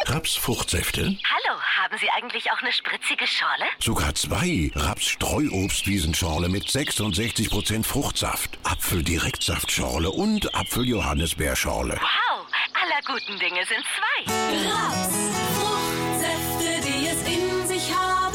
Rapsfruchtsäfte? Hallo, haben Sie eigentlich auch eine spritzige Schorle? Sogar 2. Raps-Streuobstwiesenschorle mit 66% Fruchtsaft, Apfel-Direktsaftschorle und Apfel-Johannisbeerschorle. Wow, aller guten Dinge sind 2. Raps, Fruchtsäfte, die es in sich haben.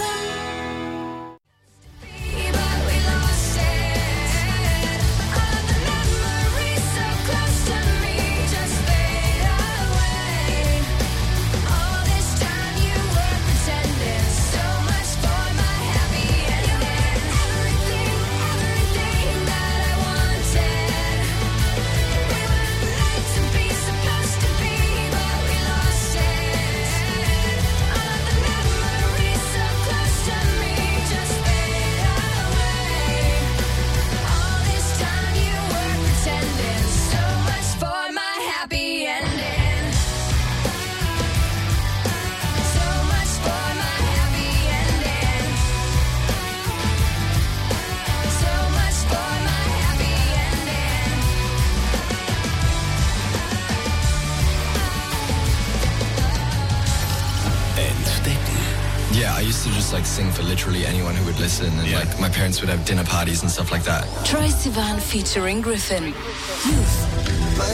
Yeah, I used to just sing for literally anyone who would listen, and my parents would have dinner parties and stuff like that. Troye Sivan featuring Griffin. Youth. My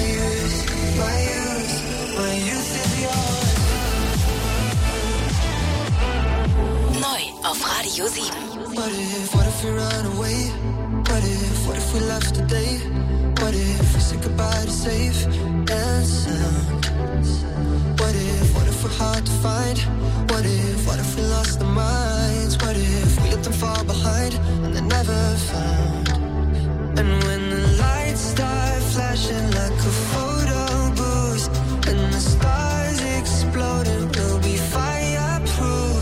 youth is yours. Neu auf Radio 7. What if we run away? What if we left today? What if we said goodbye to safe and sound? What if we're hard to find? What if we lost our minds? What if we let them fall behind and they're never found? And when the lights start flashing like a photo booth and the stars exploding, we'll be fireproof.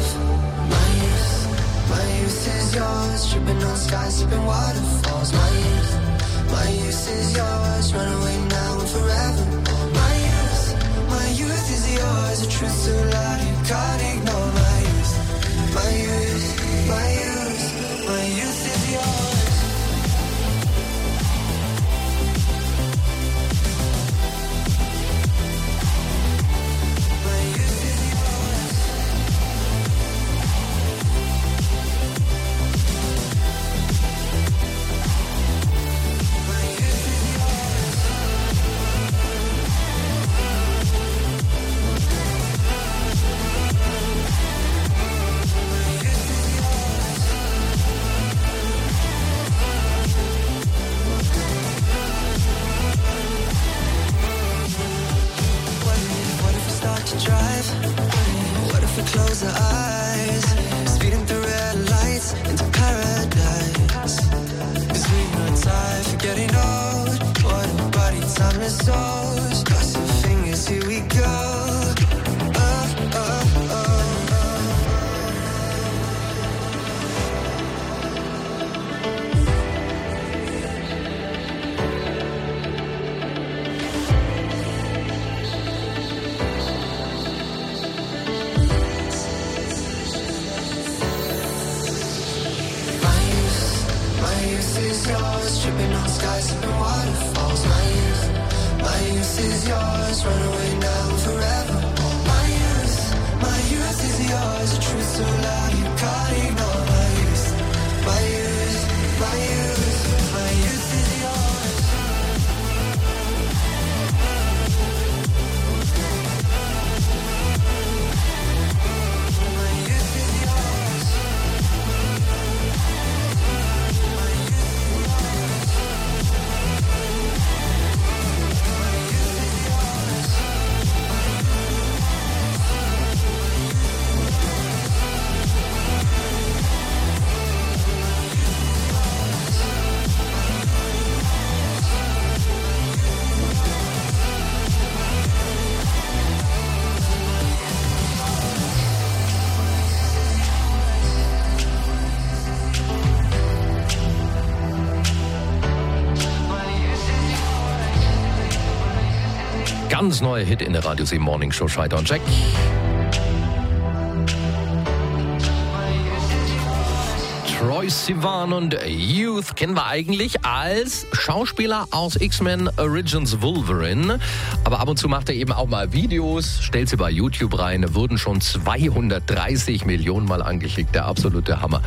My youth is yours, tripping on skies, sipping waterfalls. My youth is yours, run away now and forever. My youth is yours, the truth so loud you can't ignore. My youth is yours. Drive. What if we close our eyes, speeding through red lights into paradise? 'Cause we know time for getting old. What a body, time is ours. Cross your fingers, here we go. Yours, tripping on skies, sipping waterfalls. My youth is yours, run away now and forever. My youth is yours, the truth so loud you can't ignore. My youth is yours. My youth is yours. Ganz neuer Hit in der Radio 7 Morning Show, Scheider und Jack. Troye Sivan und Youth kennen wir eigentlich als Schauspieler aus X-Men Origins Wolverine. Aber ab und zu macht er eben auch mal Videos, stellt sie bei YouTube rein, wurden schon 230 Millionen Mal angeklickt. Der absolute Hammer.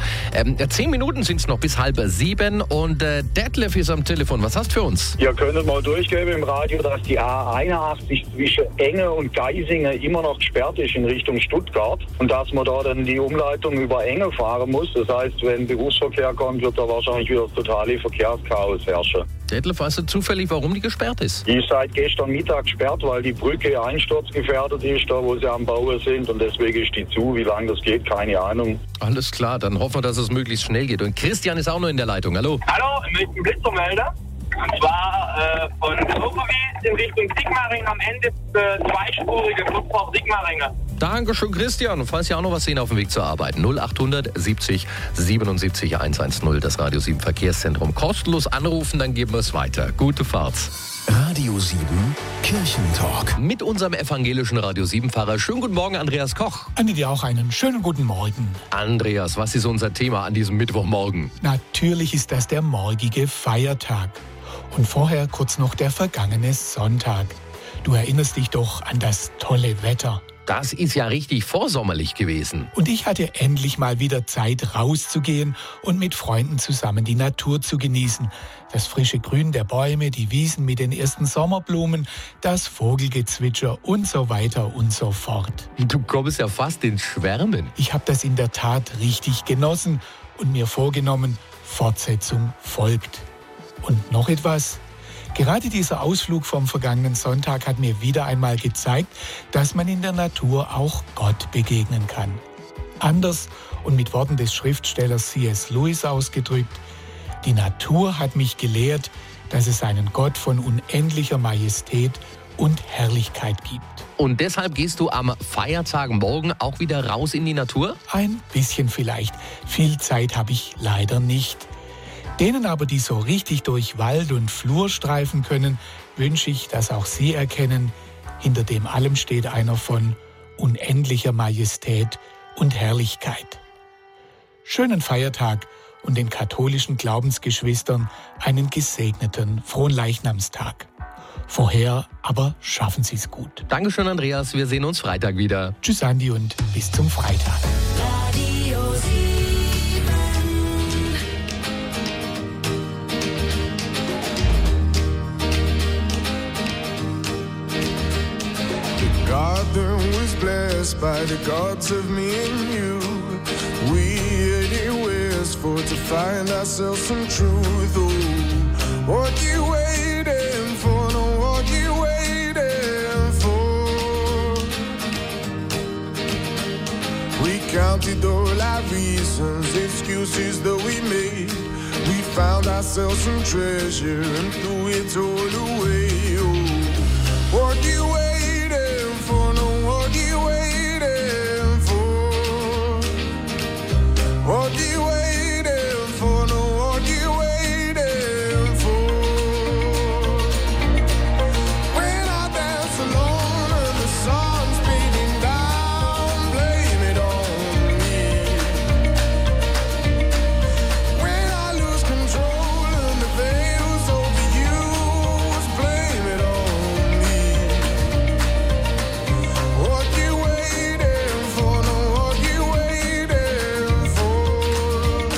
10 Minuten sind es noch bis 6:30 und Detlef ist am Telefon. Was hast du für uns? Ihr könnt mal durchgeben im Radio, dass die A81 zwischen Enge und Geisingen immer noch gesperrt ist in Richtung Stuttgart und dass man da dann die Umleitung über Enge fahren muss. Das heißt, wenn Berufsverkehr kommt, wird da wahrscheinlich wieder das totale Verkehrschaos herrschen. Detlef, weißt du zufällig, warum die gesperrt ist? Die ist seit gestern Mittag gesperrt, weil die Brücke einsturzgefährdet ist, da wo sie am Bauen sind und deswegen ist die zu. Wie lange das geht, keine Ahnung. Alles klar, dann hoffen wir, dass es möglichst schnell geht. Und Christian ist auch noch in der Leitung. Hallo. Hallo, ich möchte einen Blitzermelder. Und zwar von Overwies in Richtung Sigmaringen am Ende zweispurige Flugfahrt Sigmaringen. Dankeschön, Christian. Und falls Sie auch noch was sehen auf dem Weg zur Arbeit, 0800 70 77 110, das Radio 7 Verkehrszentrum. Kostenlos anrufen, dann geben wir es weiter. Gute Fahrt. Radio 7 Kirchentalk. Mit unserem evangelischen Radio 7-Pfarrer. Schönen guten Morgen, Andreas Koch. An dir auch einen schönen guten Morgen. Andreas, was ist unser Thema an diesem Mittwochmorgen? Natürlich ist das der morgige Feiertag. Und vorher kurz noch der vergangene Sonntag. Du erinnerst dich doch an das tolle Wetter. Das ist ja richtig vorsommerlich gewesen. Und ich hatte endlich mal wieder Zeit, rauszugehen und mit Freunden zusammen die Natur zu genießen. Das frische Grün der Bäume, die Wiesen mit den ersten Sommerblumen, das Vogelgezwitscher und so weiter und so fort. Du kommst ja fast ins Schwärmen. Ich habe das in der Tat richtig genossen und mir vorgenommen, Fortsetzung folgt. Und noch etwas. Gerade dieser Ausflug vom vergangenen Sonntag hat mir wieder einmal gezeigt, dass man in der Natur auch Gott begegnen kann. Anders und mit Worten des Schriftstellers C.S. Lewis ausgedrückt: Die Natur hat mich gelehrt, dass es einen Gott von unendlicher Majestät und Herrlichkeit gibt. Und deshalb gehst du am Feiertag morgen auch wieder raus in die Natur? Ein bisschen vielleicht. Viel Zeit habe ich leider nicht. Denen aber, die so richtig durch Wald und Flur streifen können, wünsche ich, dass auch sie erkennen, hinter dem allem steht einer von unendlicher Majestät und Herrlichkeit. Schönen Feiertag und den katholischen Glaubensgeschwistern einen gesegneten Fronleichnamstag. Vorher aber schaffen Sie es gut. Dankeschön, Andreas. Wir sehen uns Freitag wieder. Tschüss, Andi, und bis zum Freitag. Radio 7. Garden was blessed by the gods of me and you. We anywheres for to find ourselves some truth. Oh, what you waiting for? No, what you waiting for? We counted all our reasons, excuses that we made. We found ourselves some treasure and threw it all away. Oh, what you waiting? What you waiting for? What you waiting for? No, what you waiting for? When I dance alone and the sun's beating down, blame it on me. When I lose control and the veil's overused, blame it on me. What you waiting for? No, what you waiting for?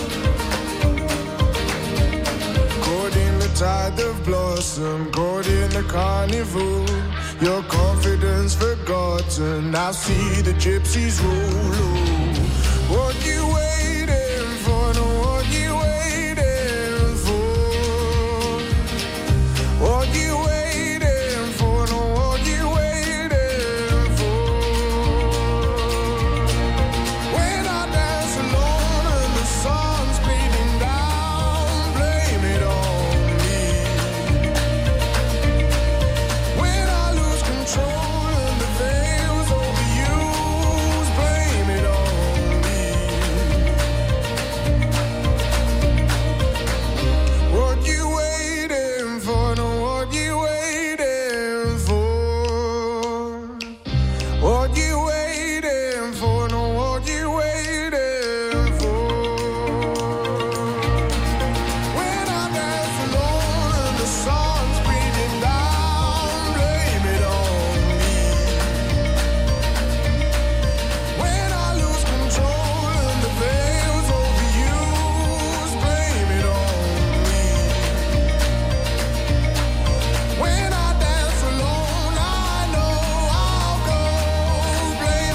Caught in the tide of blossom, caught in the carnival. Your confidence forgotten. I see the gypsies roll. Oh, what you waiting?